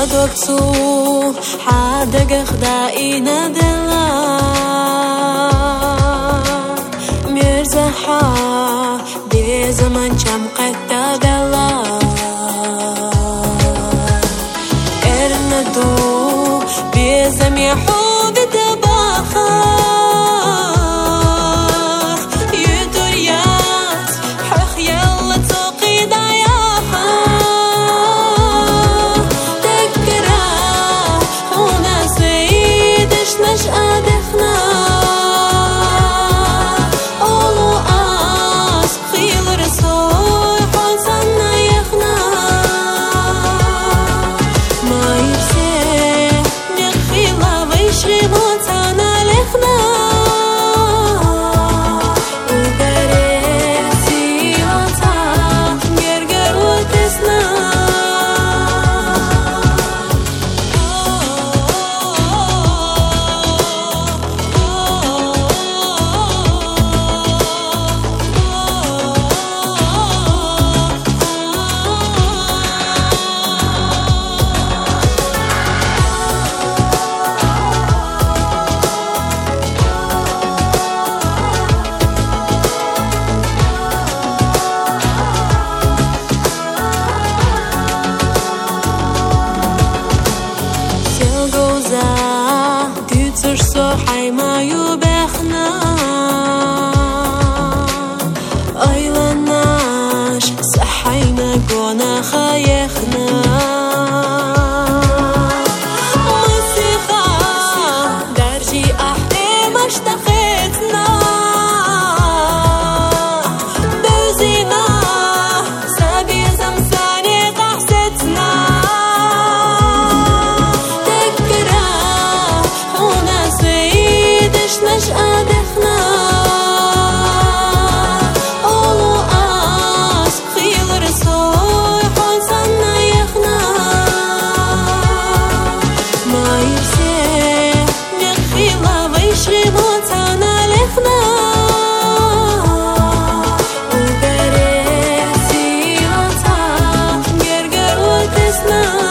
Adokcu hadaga khdaina dela Mirzaha be zaman cham qatta bella Ernadu be zamihu bitabaha Yuduriyat haq yalla tuqida مش قادخنا أولو آس خيل رسول حوزنا يخنا ما يرسي نخيلا ويشري موتانا لخنا وقريتي وطا قرقر وتسنا so hayma yubkhna aylanash sahayna gona khayakhna musiqa darji ahde mashtaqetna buzina sabi zamsani qahsetna مش قادخنا أولو آس خيل رسول حوزنا يخنا ما يرسي نخيلا ويشري موتانا لخنا وقريتي وطا قرقر وتسنا